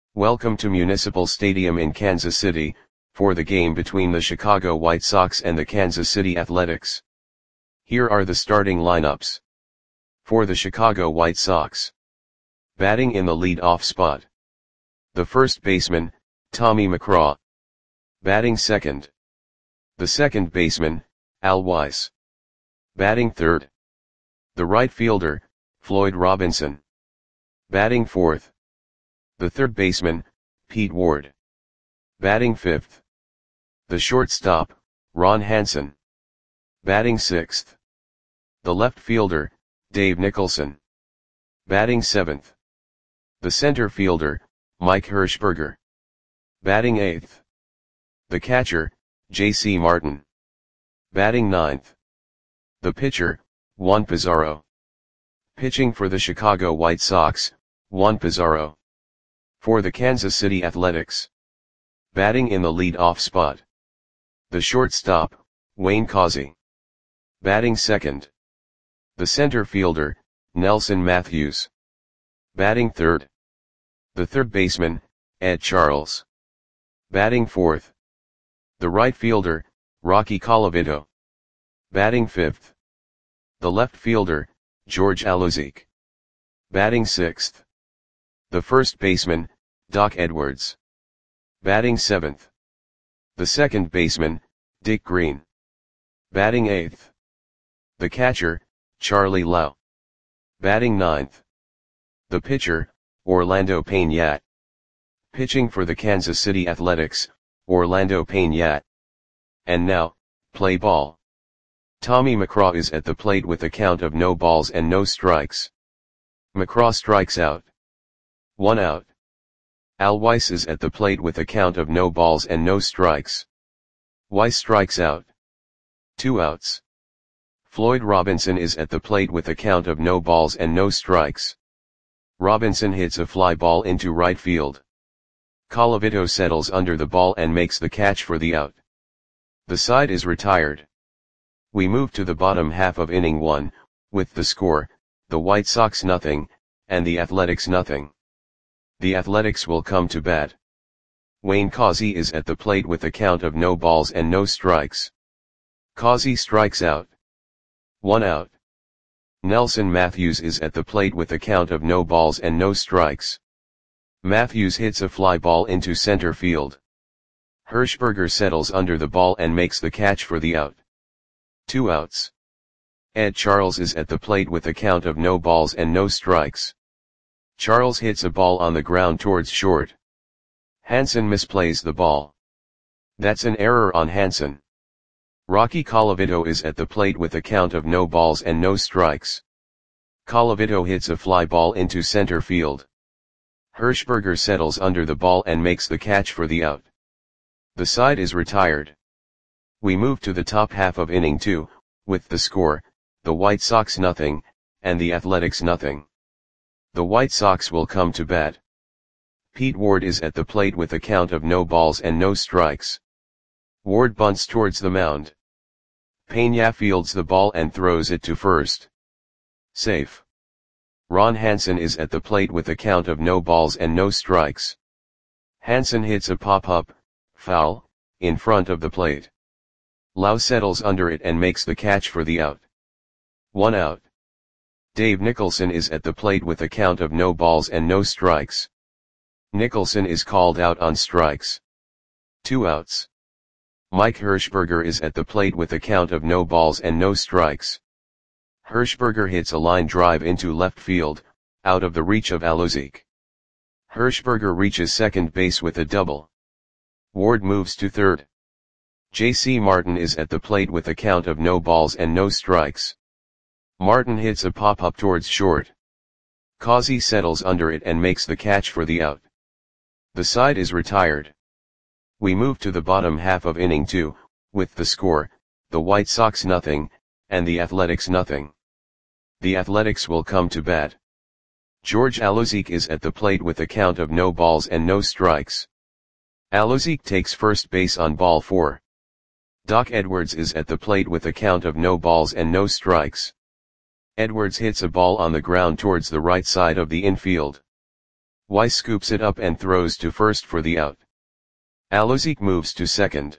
Welcome to Municipal Stadium in Kansas City, for the game between the Chicago White Sox and the Kansas City Athletics. Here are the starting lineups. For the Chicago White Sox. Batting in the lead-off spot. The first baseman, Tommy McGraw. Batting second. The second baseman, Al Weiss. Batting third. The right fielder, Floyd Robinson. Batting fourth. The third baseman, Pete Ward. Batting fifth. The shortstop, Ron Hansen. Batting sixth. The left fielder, Dave Nicholson. Batting seventh. The center fielder, Mike Hershberger. Batting eighth. The catcher, J.C. Martin. Batting ninth. The pitcher, Juan Pizarro. Pitching for the Chicago White Sox, Juan Pizarro. For the Kansas City Athletics. Batting in the lead-off spot. The shortstop, Wayne Causey. Batting second. The center fielder, Nelson Matthews. Batting third. The third baseman, Ed Charles. Batting fourth. The right fielder, Rocky Colavito. Batting fifth. The left fielder, George Aluzik. Batting sixth. The first baseman, Doc Edwards. Batting seventh. The second baseman, Dick Green. Batting eighth. The catcher, Charlie Lau. Batting ninth. The pitcher, Orlando Payne. Pitching for the Kansas City Athletics, Orlando Payne. And now, play ball. Tommy McGraw is at the plate with a count of no balls and no strikes. McGraw strikes out. 1 out. Al Weiss is at the plate with a count of no balls and no strikes. Weiss strikes out. 2 outs. Floyd Robinson is at the plate with a count of no balls and no strikes. Robinson hits a fly ball into right field. Colavito settles under the ball and makes the catch for the out. The side is retired. We move to the bottom half of inning 1, with the score, the White Sox 0, and the Athletics 0. The Athletics will come to bat. Wayne Causey is at the plate with a count of no balls and no strikes. Causey strikes out. 1 out. Nelson Matthews is at the plate with a count of no balls and no strikes. Matthews hits a fly ball into center field. Hershberger settles under the ball and makes the catch for the out. 2 outs. Ed Charles is at the plate with a count of no balls and no strikes. Charles hits a ball on the ground towards short. Hansen misplays the ball. That's an error on Hansen. Rocky Colavito is at the plate with a count of no balls and no strikes. Colavito hits a fly ball into center field. Hershberger settles under the ball and makes the catch for the out. The side is retired. We move to the top half of inning 2, with the score, the White Sox 0, and the Athletics 0. The White Sox will come to bat. Pete Ward is at the plate with a count of no balls and no strikes. Ward bunts towards the mound. Payne fields the ball and throws it to first. Safe. Ron Hansen is at the plate with a count of no balls and no strikes. Hansen hits a pop-up, foul, in front of the plate. Lau settles under it and makes the catch for the out. 1 out. Dave Nicholson is at the plate with a count of no balls and no strikes. Nicholson is called out on strikes. 2 outs. Mike Hershberger is at the plate with a count of no balls and no strikes. Hershberger hits a line drive into left field, out of the reach of Aluzik. Hershberger reaches second base with a double. Ward moves to third. J.C. Martin is at the plate with a count of no balls and no strikes. Martin hits a pop-up towards short. Causey settles under it and makes the catch for the out. The side is retired. We move to the bottom half of inning 2, with the score, the White Sox 0, and the Athletics 0. The Athletics will come to bat. George Aluzik is at the plate with a count of no balls and no strikes. Aluzik takes first base on ball 4. Doc Edwards is at the plate with a count of no balls and no strikes. Edwards hits a ball on the ground towards the right side of the infield. Weiss scoops it up and throws to first for the out. Alozic moves to second.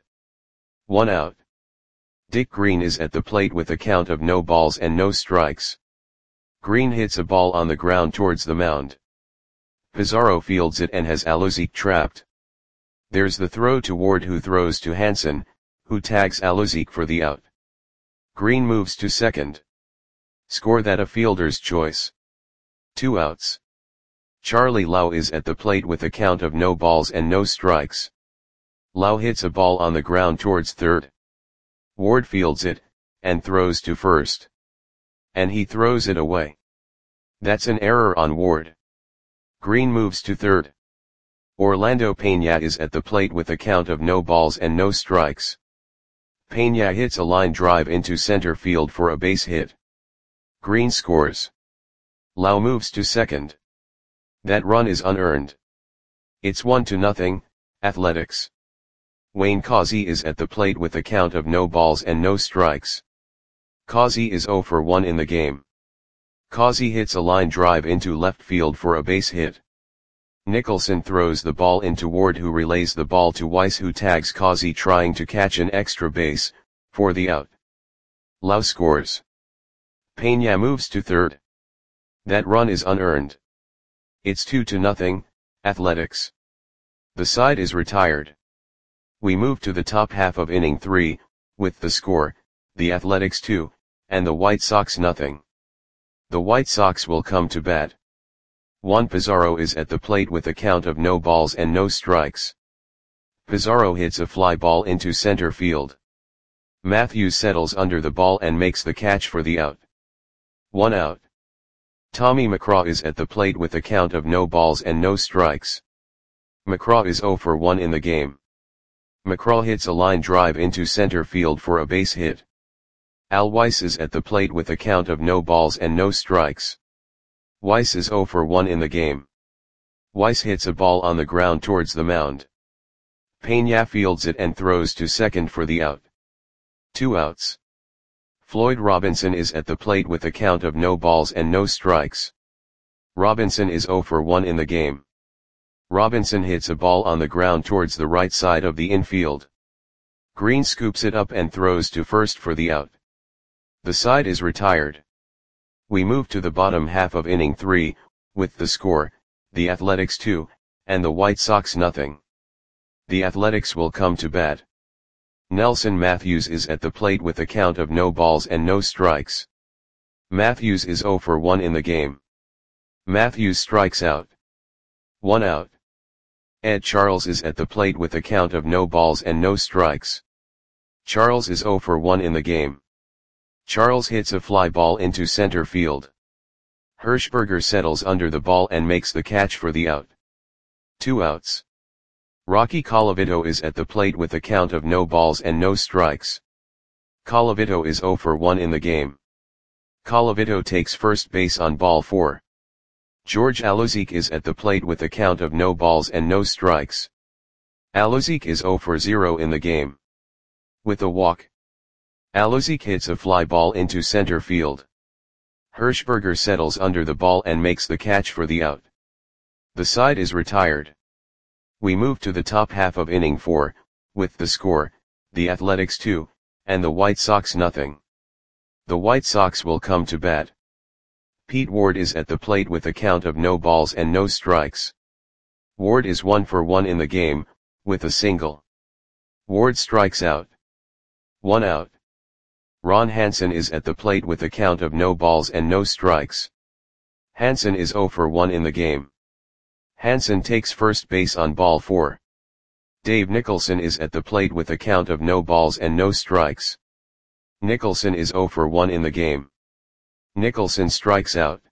1 out. Dick Green is at the plate with a count of no balls and no strikes. Green hits a ball on the ground towards the mound. Pizarro fields it and has Alozic trapped. There's the throw to Ward, who throws to Hansen, who tags Alozic for the out. Green moves to second. Score that a fielder's choice. 2 outs. Charlie Lau is at the plate with a count of no balls and no strikes. Lau hits a ball on the ground towards third. Ward fields it, and throws to first. And he throws it away. That's an error on Ward. Green moves to third. Orlando Pena is at the plate with a count of no balls and no strikes. Pena hits a line drive into center field for a base hit. Green scores. Lau moves to second. That run is unearned. It's 1-0, Athletics. Wayne Causey is at the plate with a count of no balls and no strikes. Causey is 0 for 1 in the game. Causey hits a line drive into left field for a base hit. Nicholson throws the ball into Ward, who relays the ball to Weiss, who tags Causey trying to catch an extra base, for the out. Lau scores. Pena moves to third. That run is unearned. It's 2-0, Athletics. The side is retired. We move to the top half of inning 3, with the score, the Athletics 2, and the White Sox nothing. The White Sox will come to bat. Juan Pizarro is at the plate with a count of no balls and no strikes. Pizarro hits a fly ball into center field. Matthews settles under the ball and makes the catch for the out. 1 out. Tommy McCraw is at the plate with a count of no balls and no strikes. McCraw is 0 for 1 in the game. McCraw hits a line drive into center field for a base hit. Al Weiss is at the plate with a count of no balls and no strikes. Weiss is 0 for 1 in the game. Weiss hits a ball on the ground towards the mound. Pena fields it and throws to second for the out. 2 outs. Floyd Robinson is at the plate with a count of no balls and no strikes. Robinson is 0 for 1 in the game. Robinson hits a ball on the ground towards the right side of the infield. Green scoops it up and throws to first for the out. The side is retired. We move to the bottom half of inning 3, with the score, the Athletics 2, and the White Sox nothing. The Athletics will come to bat. Nelson Matthews is at the plate with a count of no balls and no strikes. Matthews is 0 for 1 in the game. Matthews strikes out. 1 out. Ed Charles is at the plate with a count of no balls and no strikes. Charles is 0 for 1 in the game. Charles hits a fly ball into center field. Hirschberger settles under the ball and makes the catch for the out. 2 outs. Rocky Colavito is at the plate with a count of no balls and no strikes. Colavito is 0 for 1 in the game. Colavito takes first base on ball 4. George Alozic is at the plate with a count of no balls and no strikes. Alozic is 0 for 0 in the game. With a walk, Alozic hits a fly ball into center field. Hirschberger settles under the ball and makes the catch for the out. The side is retired. We move to the top half of inning 4, with the score, the Athletics 2, and the White Sox nothing. The White Sox will come to bat. Pete Ward is at the plate with a count of no balls and no strikes. Ward is 1 for 1 in the game, with a single. Ward strikes out. 1 out. Ron Hansen is at the plate with a count of no balls and no strikes. Hansen is 0 for 1 in the game. Hansen takes first base on ball 4. Dave Nicholson is at the plate with a count of no balls and no strikes. Nicholson is 0 for 1 in the game. Nicholson strikes out.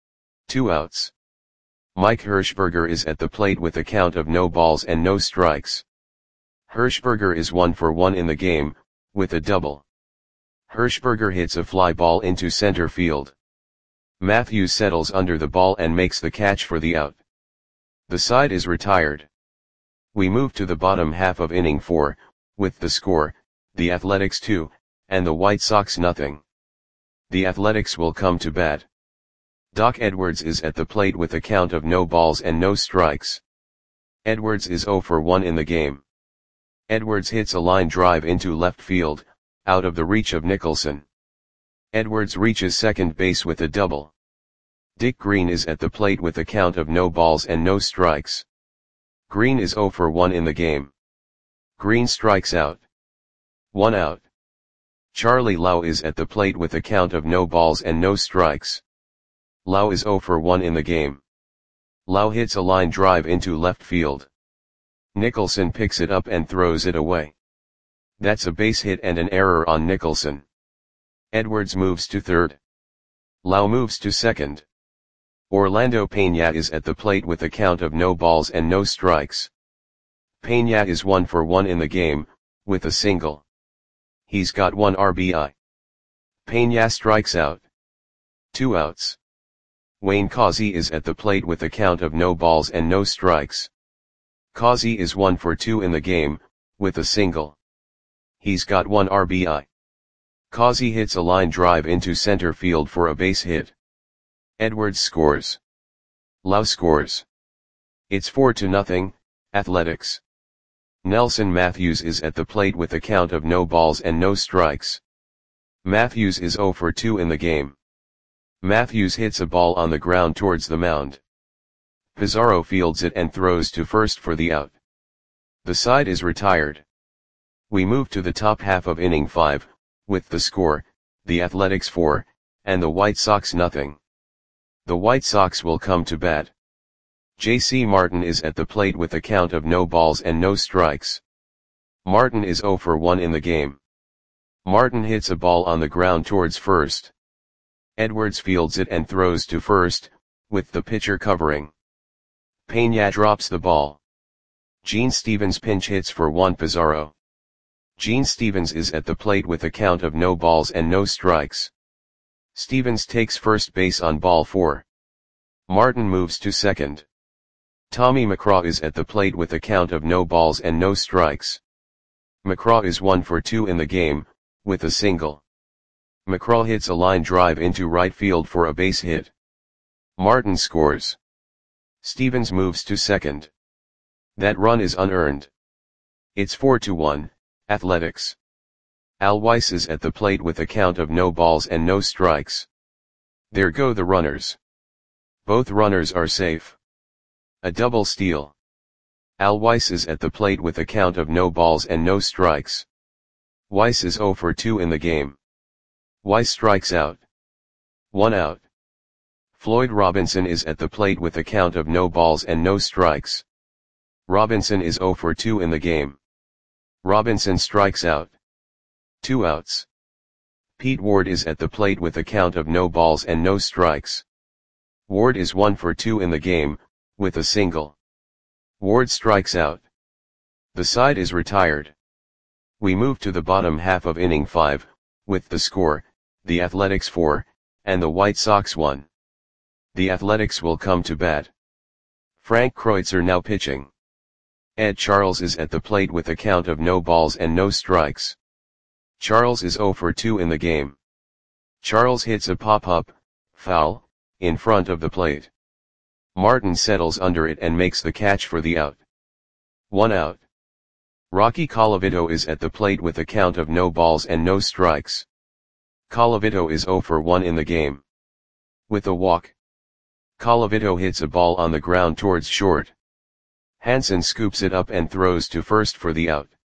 2 outs. Mike Hirschberger is at the plate with a count of no balls and no strikes. Hirschberger is 1 for 1 in the game, with a double. Hirschberger hits a fly ball into center field. Matthews settles under the ball and makes the catch for the out. The side is retired. We move to the bottom half of inning 4, with the score, the Athletics 2, and the White Sox nothing. The Athletics will come to bat. Doc Edwards is at the plate with a count of no balls and no strikes. Edwards is 0 for 1 in the game. Edwards hits a line drive into left field, out of the reach of Nicholson. Edwards reaches second base with a double. Dick Green is at the plate with a count of no balls and no strikes. Green is 0 for 1 in the game. Green strikes out. 1 out. Charlie Lau is at the plate with a count of no balls and no strikes. Lau is 0 for 1 in the game. Lau hits a line drive into left field. Nicholson picks it up and throws it away. That's a base hit and an error on Nicholson. Edwards moves to third. Lau moves to second. Orlando Peña is at the plate with a count of no balls and no strikes. Peña is 1 for 1 in the game, with a single. He's got 1 RBI. Peña strikes out. 2 outs. Wayne Causey is at the plate with a count of no balls and no strikes. Causey is 1 for 2 in the game, with a single. He's got 1 RBI. Causey hits a line drive into center field for a base hit. Edwards scores. Lau scores. It's 4-0, Athletics. Nelson Matthews is at the plate with a count of no balls and no strikes. Matthews is 0 for 2 in the game. Matthews hits a ball on the ground towards the mound. Pizarro fields it and throws to first for the out. The side is retired. We move to the top half of inning 5, with the score, the Athletics 4, and the White Sox nothing. The White Sox will come to bat. J.C. Martin is at the plate with a count of no balls and no strikes. Martin is 0 for 1 in the game. Martin hits a ball on the ground towards first. Edwards fields it and throws to first, with the pitcher covering. Peña drops the ball. Gene Stevens pinch hits for Juan Pizarro. Gene Stevens is at the plate with a count of no balls and no strikes. Stevens takes first base on ball 4. Martin moves to second. Tommy McCraw is at the plate with a count of no balls and no strikes. McCraw is 1 for 2 in the game, with a single. McCraw hits a line drive into right field for a base hit. Martin scores. Stevens moves to second. That run is unearned. It's 4-1, Athletics. Al Weiss is at the plate with a count of no balls and no strikes. There go the runners. Both runners are safe. A double steal. Al Weiss is at the plate with a count of no balls and no strikes. Weiss is 0 for 2 in the game. Weiss strikes out. 1 out. Floyd Robinson is at the plate with a count of no balls and no strikes. Robinson is 0 for 2 in the game. Robinson strikes out. 2 outs. Pete Ward is at the plate with a count of no balls and no strikes. Ward is 1 for 2 in the game, with a single. Ward strikes out. The side is retired. We move to the bottom half of inning 5, with the score, the Athletics 4, and the White Sox 1. The Athletics will come to bat. Frank Kreutzer now pitching. Ed Charles is at the plate with a count of no balls and no strikes. Charles is 0 for 2 in the game. Charles hits a pop-up, foul, in front of the plate. Martin settles under it and makes the catch for the out. 1 out. Rocky Colavito is at the plate with a count of no balls and no strikes. Colavito is 0 for 1 in the game. With a walk. Colavito hits a ball on the ground towards short. Hansen scoops it up and throws to first for the out.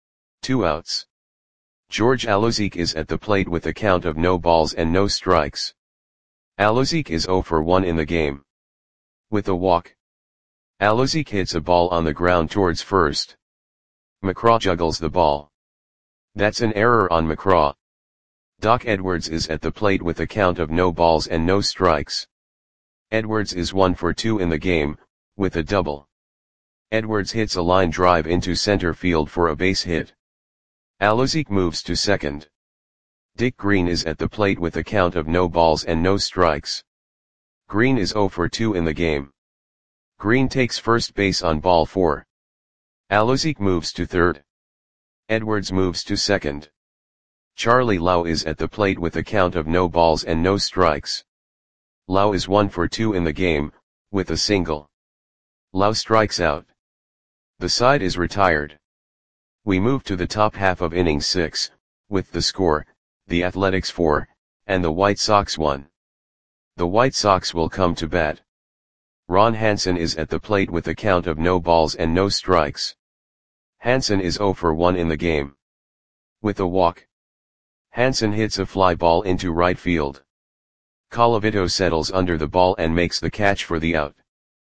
2 outs. George Alozique is at the plate with a count of no balls and no strikes. Alozique is 0 for 1 in the game. With a walk. Alozique hits a ball on the ground towards first. McCraw juggles the ball. That's an error on McCraw. Doc Edwards is at the plate with a count of no balls and no strikes. Edwards is 1 for 2 in the game, with a double. Edwards hits a line drive into center field for a base hit. Alozique moves to second. Dick Green is at the plate with a count of no balls and no strikes. Green is 0 for 2 in the game. Green takes first base on ball 4. Alozique moves to third. Edwards moves to second. Charlie Lau is at the plate with a count of no balls and no strikes. Lau is 1 for 2 in the game, with a single. Lau strikes out. The side is retired. We move to the top half of inning 6, with the score, the Athletics 4, and the White Sox 1. The White Sox will come to bat. Ron Hansen is at the plate with a count of no balls and no strikes. Hansen is 0 for 1 in the game. With a walk, Hansen hits a fly ball into right field. Colavito settles under the ball and makes the catch for the out.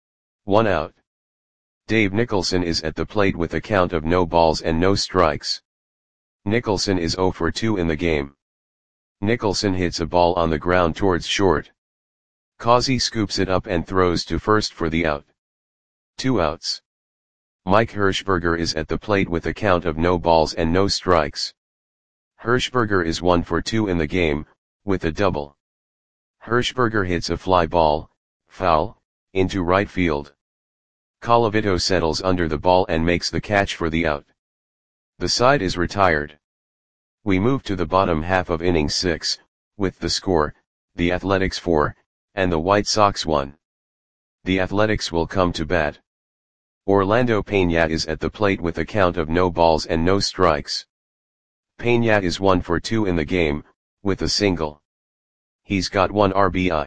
1 out. Dave Nicholson is at the plate with a count of no balls and no strikes. Nicholson is 0 for 2 in the game. Nicholson hits a ball on the ground towards short. Causey scoops it up and throws to first for the out. 2 outs. Mike Hirschberger is at the plate with a count of no balls and no strikes. Hirschberger is 1 for 2 in the game, with a double. Hirschberger hits a fly ball, foul, into right field. Colavito settles under the ball and makes the catch for the out. The side is retired. We move to the bottom half of inning 6, with the score, the Athletics 4, and the White Sox 1. The Athletics will come to bat. Orlando Peña is at the plate with a count of no balls and no strikes. Peña is 1 for 2 in the game, with a single. He's got 1 RBI.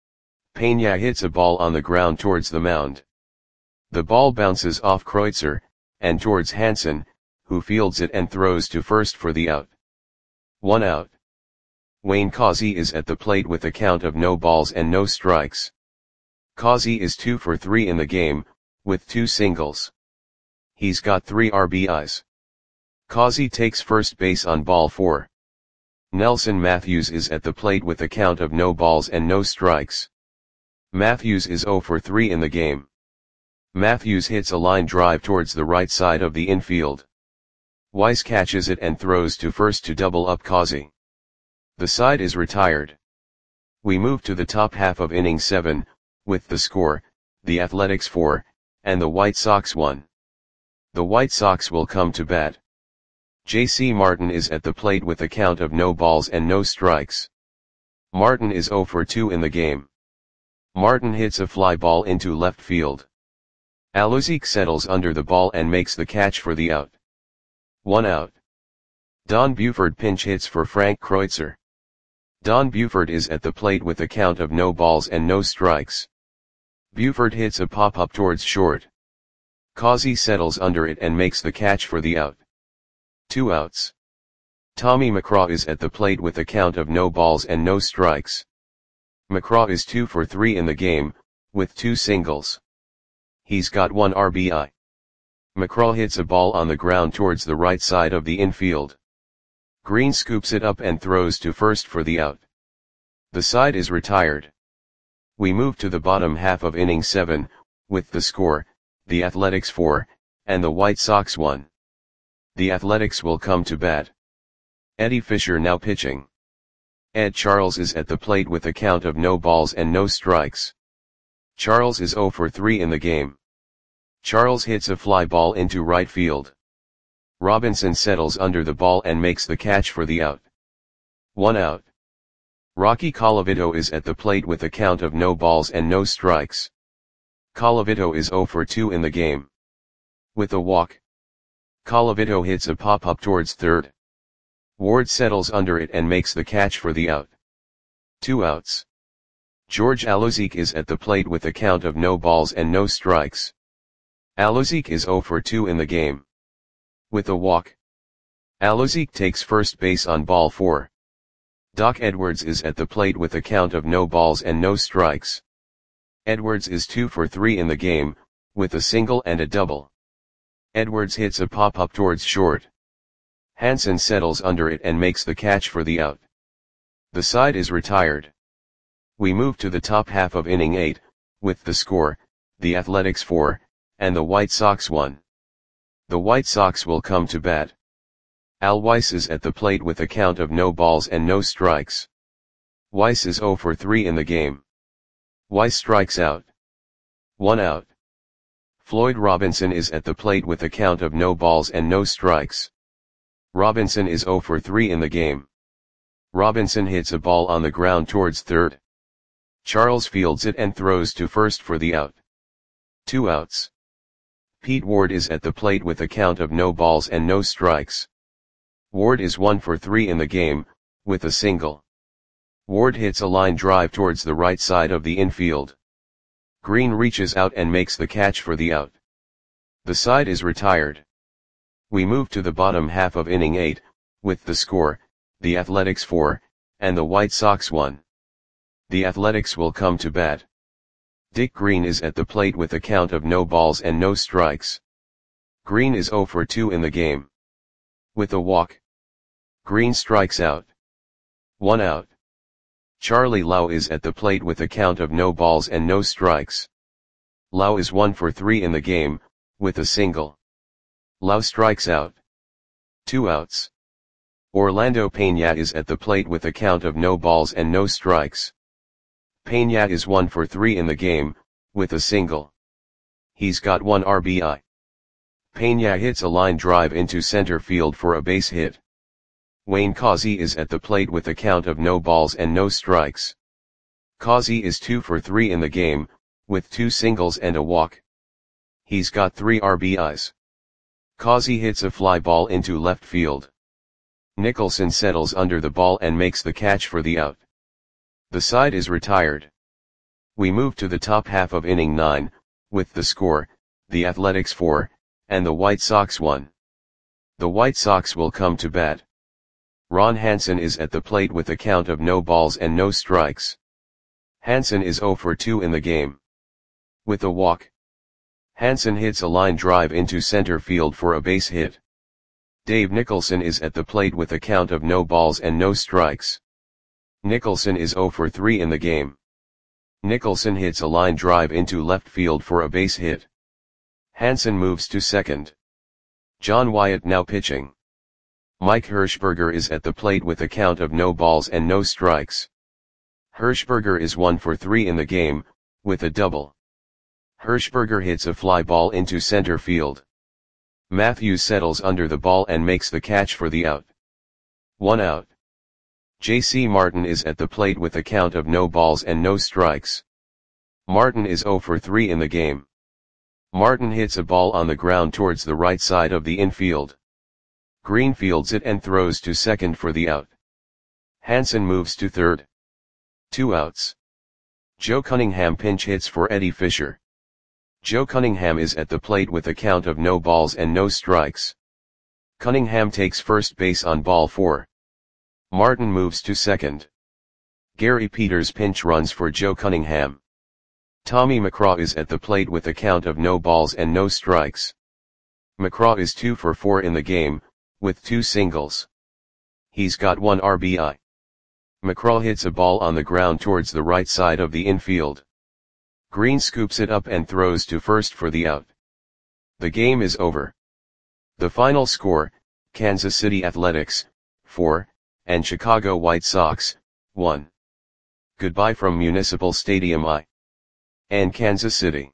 Peña hits a ball on the ground towards the mound. The ball bounces off Kreutzer, and towards Hansen, who fields it and throws to first for the out. 1 out. Wayne Causey is at the plate with a count of no balls and no strikes. Causey is 2 for 3 in the game, with 2 singles. He's got 3 RBIs. Causey takes first base on ball 4. Nelson Matthews is at the plate with a count of no balls and no strikes. Matthews is 0 for 3 in the game. Matthews hits a line drive towards the right side of the infield. Weiss catches it and throws to first to double up Causey. The side is retired. We move to the top half of inning 7, with the score, the Athletics 4, and the White Sox 1. The White Sox will come to bat. J.C. Martin is at the plate with a count of no balls and no strikes. Martin is 0 for 2 in the game. Martin hits a fly ball into left field. Alozzique settles under the ball and makes the catch for the out. 1 out. Don Buford pinch hits for Frank Kreutzer. Don Buford is at the plate with a count of no balls and no strikes. Buford hits a pop-up towards short. Causey settles under it and makes the catch for the out. 2 outs. Tommy McCraw is at the plate with a count of no balls and no strikes. McCraw is 2 for 3 in the game, with 2 singles. He's got 1 RBI. McCraw hits a ball on the ground towards the right side of the infield. Green scoops it up and throws to first for the out. The side is retired. We move to the bottom half of inning 7, with the score, the Athletics 4, and the White Sox 1. The Athletics will come to bat. Eddie Fisher now pitching. Ed Charles is at the plate with a count of no balls and no strikes. Charles is 0 for 3 in the game. Charles hits a fly ball into right field. Robinson settles under the ball and makes the catch for the out. 1 out. Rocky Colavito is at the plate with a count of no balls and no strikes. Colavito is 0 for 2 in the game. With a walk, Colavito hits a pop-up towards third. Ward settles under it and makes the catch for the out. 2 outs. George Alozzique is at the plate with a count of no balls and no strikes. Alozzique is 0 for 2 in the game. With a walk, Alozzique takes first base on ball 4. Doc Edwards is at the plate with a count of no balls and no strikes. Edwards is 2 for 3 in the game, with a single and a double. Edwards hits a pop-up towards short. Hansen settles under it and makes the catch for the out. The side is retired. We move to the top half of inning 8, with the score, the Athletics 4, and the White Sox 1. The White Sox will come to bat. Al Weiss is at the plate with a count of no balls and no strikes. Weiss is 0 for 3 in the game. Weiss strikes out. 1 out. Floyd Robinson is at the plate with a count of no balls and no strikes. Robinson is 0 for 3 in the game. Robinson hits a ball on the ground towards third. Charles fields it and throws to first for the out. 2 outs. Pete Ward is at the plate with a count of no balls and no strikes. Ward is 1 for 3 in the game, with a single. Ward hits a line drive towards the right side of the infield. Green reaches out and makes the catch for the out. The side is retired. We move to the bottom half of inning 8, with the score, the Athletics 4, and the White Sox 1. The Athletics will come to bat. Dick Green is at the plate with a count of no balls and no strikes. Green is 0 for 2 in the game. With a walk. Green strikes out. 1 out. Charlie Lau is at the plate with a count of no balls and no strikes. Lau is 1 for 3 in the game, with a single. Lau strikes out. 2 outs. Orlando Peña is at the plate with a count of no balls and no strikes. Peña is 1 for 3 in the game, with a single. He's got 1 RBI. Peña hits a line drive into center field for a base hit. Wayne Causey is at the plate with a count of no balls and no strikes. Causey is 2 for 3 in the game, with 2 singles and a walk. He's got 3 RBIs. Causey hits a fly ball into left field. Nicholson settles under the ball and makes the catch for the out. The side is retired. We move to the top half of inning 9, with the score, the Athletics 4, and the White Sox 1. The White Sox will come to bat. Ron Hansen is at the plate with a count of no balls and no strikes. Hansen is 0 for 2 in the game. With a walk. Hansen hits a line drive into center field for a base hit. Dave Nicholson is at the plate with a count of no balls and no strikes. Nicholson is 0 for 3 in the game. Nicholson hits a line drive into left field for a base hit. Hansen moves to second. John Wyatt now pitching. Mike Hirschberger is at the plate with a count of no balls and no strikes. Hirschberger is 1 for 3 in the game, with a double. Hirschberger hits a fly ball into center field. Matthews settles under the ball and makes the catch for the out. 1 out. J.C. Martin is at the plate with a count of no balls and no strikes. Martin is 0 for 3 in the game. Martin hits a ball on the ground towards the right side of the infield. Green fields it and throws to second for the out. Hansen moves to third. 2 outs. Joe Cunningham pinch hits for Eddie Fisher. Joe Cunningham is at the plate with a count of no balls and no strikes. Cunningham takes first base on ball 4. Martin moves to second. Gary Peters pinch runs for Joe Cunningham. Tommy McCraw is at the plate with a count of no balls and no strikes. McCraw is 2 for 4 in the game, with 2 singles. He's got 1 RBI. McCraw hits a ball on the ground towards the right side of the infield. Green scoops it up and throws to first for the out. The game is over. The final score, Kansas City Athletics, 4, and Chicago White Sox, 1. Goodbye from Municipal Stadium I. And Kansas City.